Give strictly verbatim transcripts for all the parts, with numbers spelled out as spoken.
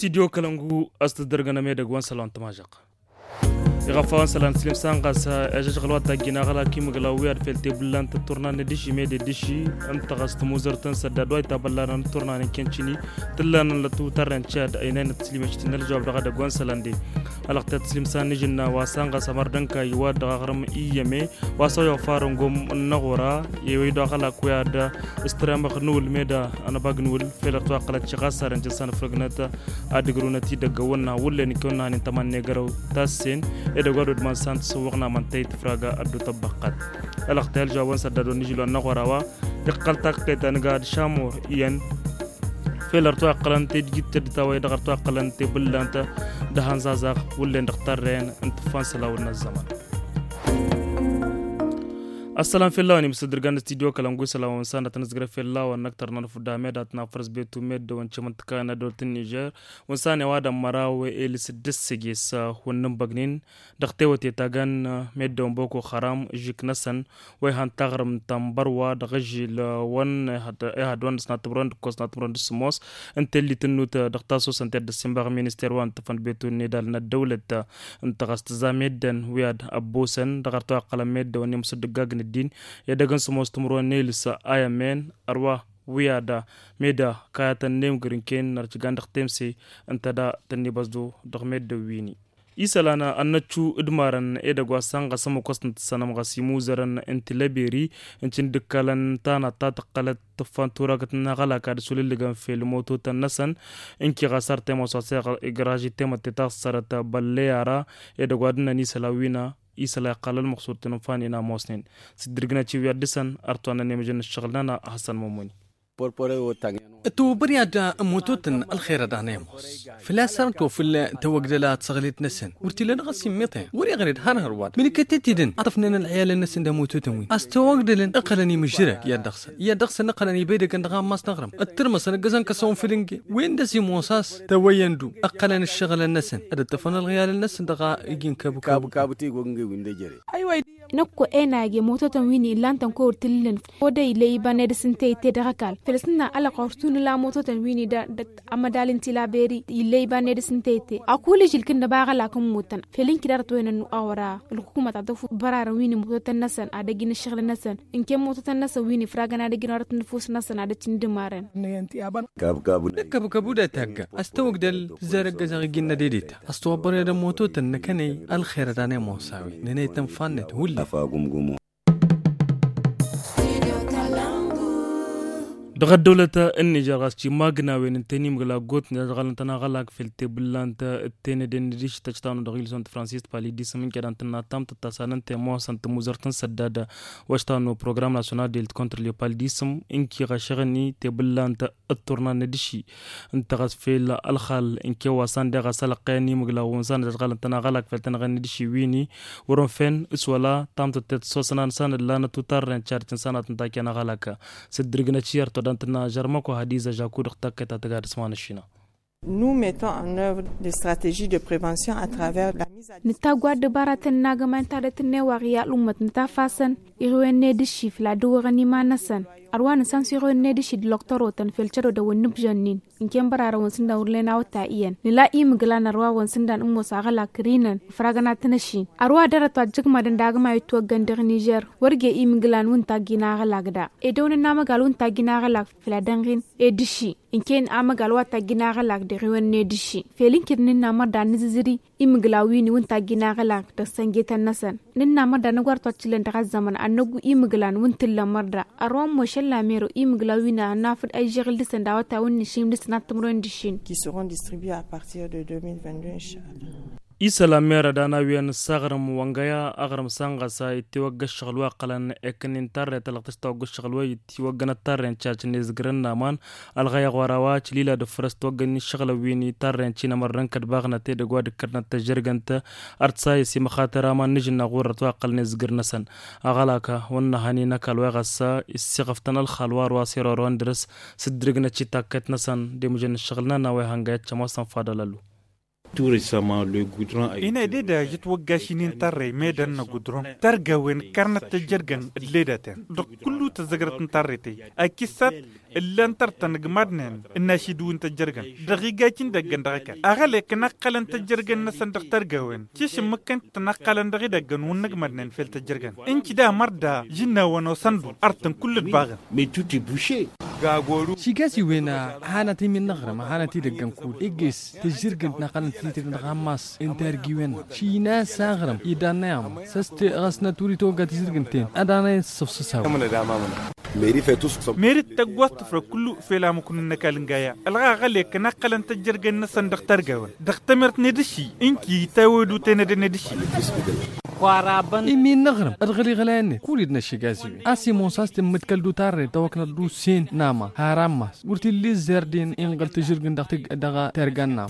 studio kalangu astadrgana medag wan salon tamajaq يغفان سلام سليم سانغاس اجاج غلوات تاجينا غلا كيم غلاوير فلتي بلان تورنان ديشي ميدي ديشي انت غست موزرتن سداد واي تابلان تورنان كينشيني تلان لتو ترن تشاد اينن تسليمشتي نرجو دغا دغون سلاندي الوقت تسليم سان نجنا واسانغاس مردنكا يواد غرم ايمي واسو فارنغوم نغورا يوي دغلا كوياد استرام خنول ميدا انا باغنول فيلتو قلت شغاسر انجسان فرغنتا ادغرونتي دغونا ولني كنا نتمنى غرو تاسين إدغورد من سانت سوقنا من تيت فراغا أدو تبقات الاختيال جوان سدادو نجلو النغوراوا يقل تاقيت أنغاد شامور إيان فيلر تو أقلان تيجيت تدتاوي دغر تو أقلان تبلانتا دهان زازاق ولين دختارين انت فانسلاونا الزمان السلام في الله نمس درجان استديو كلامكو سلام وانسان تنزغر في الله ونكتر نرفو دامدات نافرز بيتو ميد وانشمنت كان دولت النيجر وانسان وادا مراوي ال سدس سجيس ونم بغنين دختيوتي تاغان ميد بوكو خرام جيك نسن ويهان تغرم تمبروا دغجي لون هادوان سناتبروند كوسناتبروند سموس انت اللي تنوت دختاسو سنتر دسمبر مينستير وان تفن بيتو نيدال ندولة انت غستزاميدن وياد ابوسن دغرتو قلم ميد ونمس دغاغن الدين يدغن سموس تمرو نيلس ايامن اروا ويادا ميدا كاتا نيم غرينكين نرجغان دختمسي انتدا تني بزدو دغميد ويني isalana annachu idmaran edagwa sanga samu kosnt sanam gasimu zaran intilabiri incin dukkalan tana tatqalat tfantura gatna gala kad sulilgan fil moto tanasan inki gasar temo sasa igraji temo tatsarata balleara edagwa dnani salawina isala qalal maqsud tanfanina mosnin sidirgna ci wiadisan artwana nemjen shaghlana hasan momoni تو بريادا موتوتن الخير دانيموس فلا سرتو في التوغدلات صغليت نسن ورتي لنا غسي ميتين وري غريد هانهروات من كتتيدن عطفنا العيال النسن دا موتوتن وين استوغدلن اقلني مجرك يا دخس يا دخس نقلني بيدك نغام ماس نغرم الترمس نقزن كسون فيلنجي وين دسي موساس تويندو اقلن الشغل النسن اد تفن الغيال النسن دغا يجين كابو كابو كابو تي غونغي وين دجري ايوا نكو اناغي موتوتن ويني لانتن كو تلن ودي ليبان دسنتي تدغكال فلسنا على قرتون لا موتوتن ويني دا امدالين تلابيري ليبان دسنتي اقول جلكن باغا لاكم موتن فلين كدارت وين اورا الحكومه تضف برار ويني موتوتن نسن ادغين الشغل نسن ان كان موتوتن نسن ويني فراغنا ادغين ورت نفوس نسن ادتين دمارن نينتي ابان كابو كابو كابو كابو دا تاغا استوغدل زرق زغين ديديتا استوبر دا موتوتن نكني الخير داني موساوي نني تنفنت ولي افاغومغومو دغ الدولة النيجر غاسشي ماغنا وين انتني مغلا غوت نغالنتنا غلاك في التبلانت التين دين ديش تشتانو دغيل سونت فرانسيس بالي دي سمين كدانتنا تام تتسانن تيمو سانت موزرتن سدادا واشتانو بروغرام ناسيونال ديل كونتر لي بالديسم انكي غشغني تبلانت التورنا ندشي انت غاس في الخال انكي واسان دغ سلقاني مغلا ونسان غالنتنا غلاك في التنغني دشي ويني ورون فين اسولا تام تتسوسنان سان لانا توتارن تشارتن سانات نتاكينا غلاكا سدرغنا تشير دانتنا جرمكو حديث جاكو دختك تاغاد سمانشينا. Nous mettons en œuvre des stratégies de prévention à travers la mise à نتاغوا دبارات ناغمان تارتن واريا لومت نتافاسن يروين ندشي فلا دوغني ما نسن أروان سانسيرو ندشي دكتورو تنفلتشرو دو نبجنين إن كان برارا ونسندا ورلينا وتايين نلا إيم غلانا روا ونسندا أمو ساغلا كرينن فراغنا تنشين أروا دارت واجك مادن داغما يتوى غندر نيجر ورغي إيم غلان ونتاغينا غلاغدا إدون ناما غال ونتاغينا غلاغ فلا دنغين إدشي إن كان آما غال واتاغينا غلاغ دغيوان ندشي فيلين كرنين ناما دان نزيزري إيم غلاويني ونتاغينا غلاغ تسنجيتا نسن نين ناما دان نغوار تواتشلن دغا زمان أنغو إيم غلان ونتلا مردا أروان موشل لاميرو إيم غلاوينا نافد أي جغل دسن داوتا ونشيم دسن qui seront distribués à partir de deux mille vingt-deux, Inch'Allah. إسلا ميرا دانا وين ساغرم وانغايا أغرم سانغا سا يتوغ الشغلوا قلن إكن انتر تلقتستوغ الشغلوا يتوغ نترين تشاچ نزغرن نامان الغايا غوراوات ليلا دفرس توغن الشغل ويني ترين تشينا مرن كدباغنا تيدغوا دكرنا تجرغنت ارتساي سي مخاطر ما نجنا غورت واقل نزغر نسن اغلاكا ونهاني نكال وغسا استغفتنا الخلوار واسير روندرس سدرغنا تشي تاكت نسن دي مجن الشغلنا ناوي هانغا تشموسن فادلالو ina dai da jitwa gashinin tarre medan na gudron targawen karnata jirgan ledaten da kullu ta zagartin tarre tai a kisat illan tartan gmadnen ina shi duwin ta jirgan da rigacin da gandaka a gale kana kalan ta jirgan na san da targawen kishin mukan ta nakalan da dagan wun gmadnen fel ta jirgan in kida marda jinna wano sandu artan kullu bagan mais tout est bouché gagoru شيكاسي وينا هانتي من نغرم هانتي دقن كود إجس تجرقن نقلن تلتر نغماس انترجي وين شي ناس ساغرم يدانيام سست غسنا توري توقع تجرقن تين أدانا صفصصاو ميري فيتوس ميري تقوات فرا كله فيلا مكون نكالنجايا الغا غليك نقلن تجرقن نسن دختر جوان دختمرت ندشي إنكي تاودو تند ندشي إمين نغرم أدغلي غلاني كوليدنا شيكاسي أسي مونساس تمتكل دو تاري توكنا دو سين ناما هاراماس قلت لي زردين إن قلت جرقن دختك دغا ترغان نام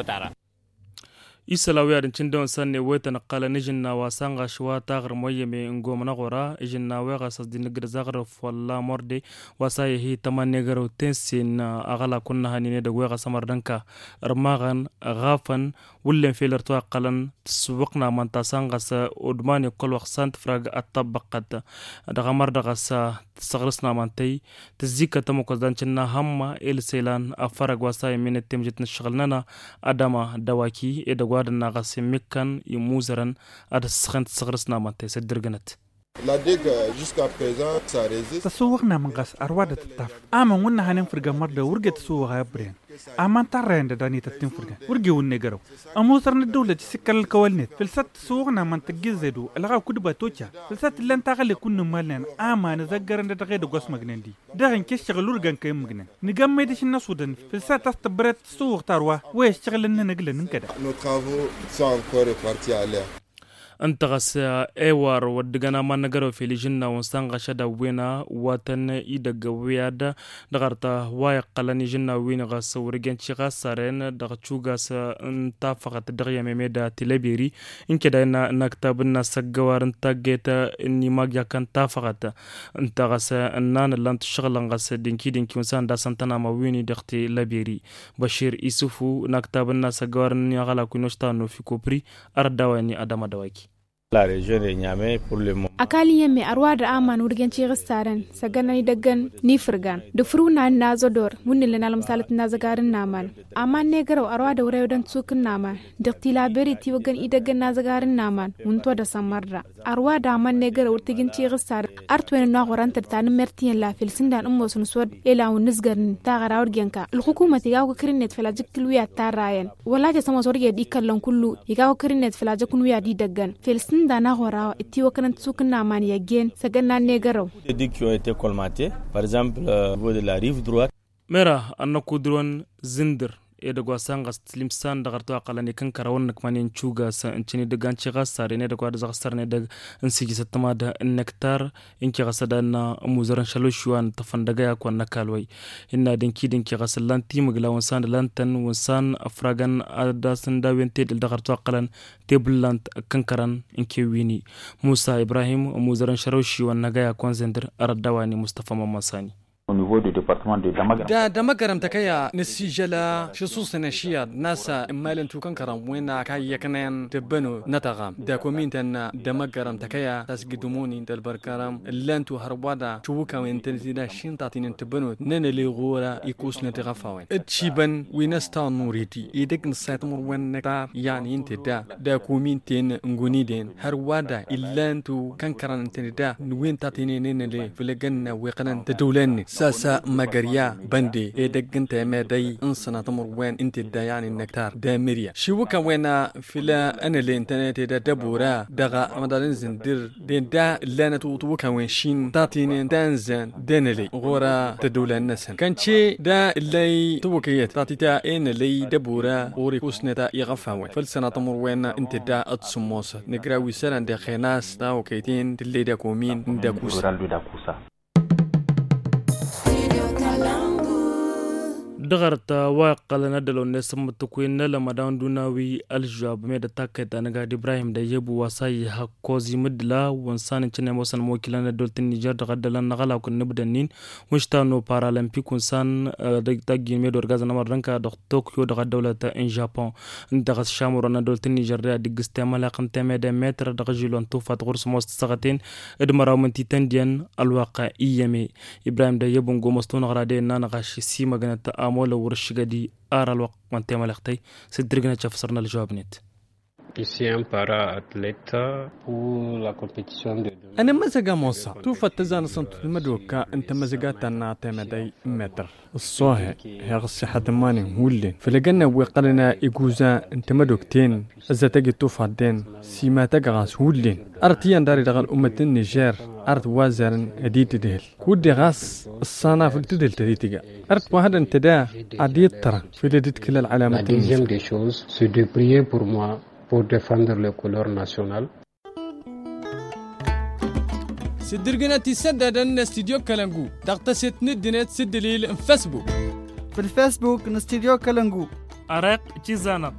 isalawi adin cindon sanne weta na qala nijinna wa sanga shwa tagr moye me ngomna gora ijinna wa qasas din gir zagar walla morde wasaye hi tamanne garo tensin agala kunna hanine da gwa samar danka armagan ghafan wullen filar to qalan suwqna man tasanga sa udmani kol waqsant frag atabaqat da gamar da qasa تسغرسنا مانتي تزيكا تموكو دانشنا هما إل سيلان أفرق واساي من التمجتنا شغلنا أداما دواكي إدا غوادنا غاسي مكان يموزران أدا سخنت تسغرسنا مانتي سدرغنت La digue jusqu'à présent ça résiste. تسوقنا من غاس أرواد التاف أما ونا هنم فرقة مرة ورقة تسوقها برين أما ترى داني تتم فرقة ورقة ونجرو أموزرنا الدولة تسكر الكوالنت فلسات تسوقنا من تجزدو الغاو كدبا توجا فلسات اللي انتقل كل مالن أما نزجر عند تغير قص مجنندي ده إن كيش شغلور جن كيم مجنن نجمع يدش الناس ودن فلسات تستبرت تسوق تروى ويش شغلنا نقل نكده. Nos travaux sont encore repartis à l'air. أنت غس أيوار ودجنا ما نجرو في الجنة ونسانغ شدا وينا واتن إيدج ويادا دغرتا واي قلني جنة وين غس ورجن شغا سارين دغتشوغاس أنت فقط دغيا ميدا تلبيري إن كده إن نكتبنا سجوار أنت جيتا إني ما جا كان تفقط أنت غس أننا لان تشغل غس دينكي دينكي ونسان دا سنتنا ما ويني دغتي لبيري بشير إسوفو نكتبنا سجوار إني غلا كنوشتانو في كوبري أردواني أدم دواكي La région de Niamey pour le moment. Akali yemme arwa da aman wurgen ci restaurant sagana ni daggan ni furgan da furuna na zodor munni le nalam salat na zagarin namal aman ne garo arwa da wurayo dan tsukin namal da tilaberi ti wagan i daggan na zagarin namal mun to da samarra arwa da aman ne garo wurtigin ci restaurant artwen na qoranta tan mertiyan la fil sindan ummo sun sod ila un nisgarin ta gara wurgen ka al hukumati ga ko krinet fala jikil wiya tarayen wala ja sama sorge di kallon kullu ga ko krinet fala jakun wiya di daggan fil dana horawa iti wakanan tsukin naman ya gen saganna ne garau des digues qui ont été colmatées par exemple euh, au niveau de la rive droite mera annaku drone zindir e da gwasan gas limsan da garto aqalani kan karawon nak manin chuga sa incini da ganci gasare ne da gwada zagasar ne da insigi satama da nektar inki gasada na muzaran shalushuan tafandaga ya kwan nakalwai inna dinki dinki gasallan timugla wansan lantan wansan afragan adasan da wente da garto aqalan teblant kankaran inki wini Musa Ibrahim muzaran shalushuan naga ya kwan zendir aradawani Mustafa Mamasani au niveau du département de Damagaram. Da Damagaram takaya nisijala shusus nashiya nasa imalan tukan karam wena kaya kanan tebano natagam da komintan Damagaram takaya tasgidumuni dal barkaram lantu harbada chuka wentenzida shintatin tebano nene li gora ikusna tgafawen etshiban winasta nuriti idek nsaytmur wen nektar yani intida da komintin nguniden harbada illantu kankaran intida wintatini nene li filaganna wiqanan tadulani ساسا مغريا بندي اي دغنت ميداي انسنا تمر وين انت دايان النكتار دامريا شوكا وينا فيلا انا الانترنت دا دبورا دغا مدالن زندير دين دا لانا توكا وين شين تاتين دانزان دنلي غورا تدول الناس كانشي دا اللي توكيت تاتيتا ان اللي دبورا اوري كوسنتا يغفاوين فلسنا تمر وين انت دا اتسموس نغراوي سران دا خناس دا وكيتين تلي دا كومين دا كوسا دغرت واقع ندلو نسم تكوين لما دان دوناوي الجواب ميدا تاكد أنا إبراهيم دا يبو وصاي هكوزي مدلا وانسان انتنا موسن موكلان دولت النيجر دغدلان نغلا وكن نبدا نين وشتانو بارالمبيك وانسان داقين ميدو رغازا نمرنكا دغ طوكيو دغ دولة ان جابون دغس شامورانا دولت النيجر دا دقستيما لاقن تميدا متر دغ جيلون توفات غرس موست سغتين ادمراو من تيتنديان الواقع ايامي إبراهيم دا يبو نغو مستون غرادين نانغاش سيما غنتا آمولا ورشغدي آرا الوقت وانتي مالختي سدرغنا تفسرنا الجواب نت. Ici un para-athlète pour la compétition de... أنا مزجا موسى توفى التزان صنت المدوكا أنت مزجات أنا تمدي متر الصاهي هي الصحة ماني هولين فلقنا وقلنا إجوزا أنت مدوكتين إذا تجي توفى الدين سيما تجاس هولين أرتيان داري دغال أمة النيجر أرت وازرن أديت دهل كودي غاس الصانا في التدل تديتجا أرت واحد أنت دا عديت ترى في لديت كل العلامات. La deuxième des choses, c'est de prier pour moi pour défendre les couleurs nationales. سدرجنا تسدد أن استديو كلانجو تغتسل ندنت سدليل فيسبوك في الفيسبوك نستديو كلانجو أرق تيزانا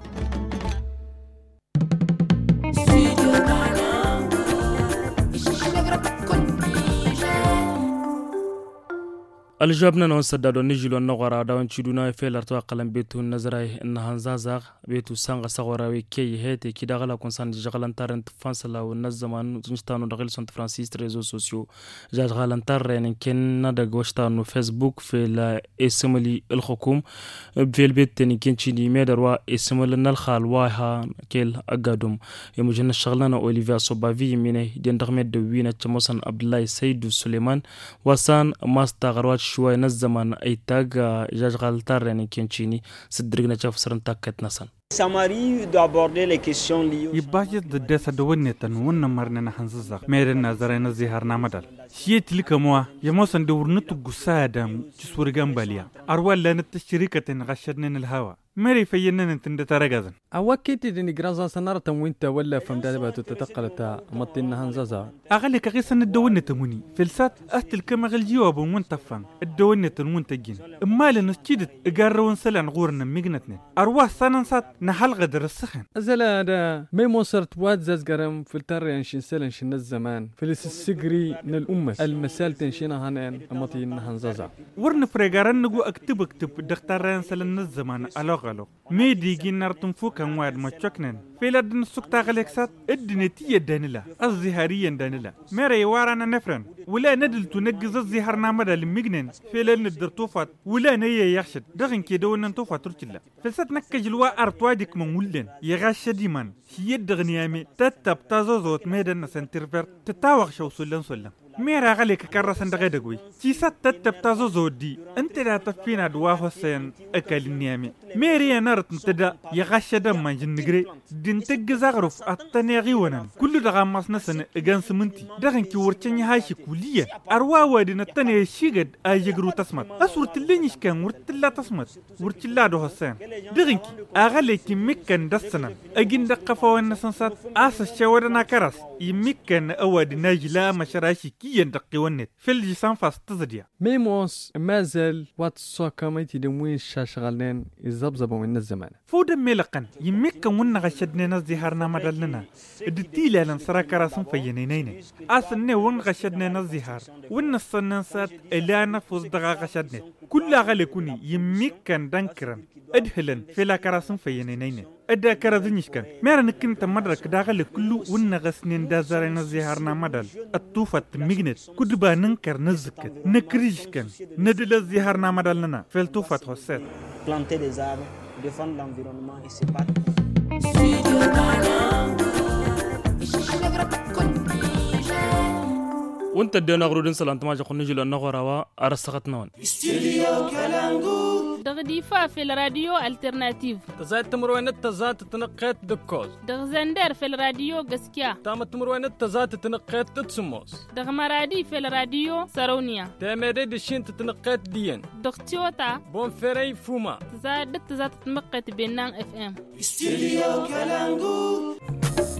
الجوابنا نوسدادو نجيلو نغورا داون تشيدونا فيلرتو قلم بيتو نزراي ان هانزازاغ بيتو سانغ سغوراوي كي هيتي كي داغلا كونسان جغلان تارنت فانسلا ونزمان زنستانو دغيل سنت فرانسيس ريزو سوسيو جغلان تارن كن ندغ وشتانو فيسبوك في لا اسملي الحكوم في البيت تني كنتشي ميدروا اسمل الخال واها كيل اغادوم يمجن شغلنا اوليفيا صوبافي ميني دين دغمد دوينا تشموسن عبد الله سيد سليمان وسان ماستغروات شوي نزمان اي تاغ جاجغال تارن كنتشيني سدرغنا تشافسرن تاكت نسان Ça m'arrive d'aborder les questions liées au يباجد ددس دوونيتن ون مرنا حنززق ميرنا زرينا زهرنا مدل شيت لكموا يموسن دورنتو غسادم تسور جنباليا اروال لنت شركه غشدنا الهوا ماري فينن انت ترغزن اوكيتي دني غرازا سنارتا وانت ولا فمدابا تتقلتا مطين هنزازا اغلي كغيسن الدونتموني فلسات اهتل كما غلجيوب ومنتفن الدونتن وانتجين اما لنسجد اقرون سلان غورنا ميغنتن ارواح سننسات نحل غدر السخن زلا دا مي موسرت واد زازقرم في التريان شين سلن شين الزمان فلس السجري من الأمة المسال تنشينا هنان مطين هنزازا ورن فريقارن نقو اكتب اكتب دختارين سلن الزمان ألوغلو ميدي جينار تنفوكا مواد مچوكنن فيلاد نسوكتا غليكسات الدنيتية دانيلا الزهارية دانيلا ميري وارانا نفرن ولا ندل تنجز الزهار نامدا لمجنن فيلاد ندر توفات ولا نيا يخشد دغن كيدون نتوفات رجلا فلسات نكجلوا أرتوادك مولين يغاش ديمان شيد دغنيامي تتب تازوزوت ميدن سنترفر تتاوغ شو سلن سلن ميرا غالي ككرسن دغدغوي تيسات تتب تازوزوت دي انت لا تفينا دوا حسين اكلنيامي ميري نرت نتدا يغاش دم جنغري دين تجزغرف اتنيغي ونن كل دغا مسنسن اغان سمنتي دغن كي ورچني هاشي كليه اروا ودي نتني شيغد ايغرو تسمت اسورت لينيش كان ورتلا تسمت ورتلا دو حسين دغن كي اغالي كي مكن دسنا اجين دقفو ونسنسات اس شودنا كراس يمكن اودي ناجلا مشراشي كي يندقي ونت في الجسام فاستزديا ميموس مازال واتسو كاميتي دموين شاشغالين يزبزبوا من الزمان فود ملقن يمكن ون غشدنا نزهرنا مدلنا دتيلا لنسرا كراسن فينينين اسن ون غشدنا نزهر ون الصننسات الا نفوز دغا غشدنا كل غلكوني يمكن دنكرن ادهلن في لا كراسن فينينين ادا كرازنيشكن ميرن كنت مدرك داغل كله ون غسنين دازرنا زهرنا مدل الطوفت ميغنت كدبا ننكر نزكت نكريشكن ندل الزهرنا مدلنا في الطوفت حسيت planter des arbres, défendre l'environnement et c'est pas وانت دينا غرودين سلامت ما جاكو نجي لأنه غراوا أرسختنا استديو كلانجو دغديفا في الراديو الترناتيف تزايد تمروين تزات تنقيت دكوز دغزندر في الراديو غسكيا تام تمروين تزات تنقيت تتسموس دغمرادي في الراديو سارونيا تامري دشين تنقيت ديان دغتيوتا بون فيري فوما تزاد تزات تنقيت بينان اف ام استديو كلانجو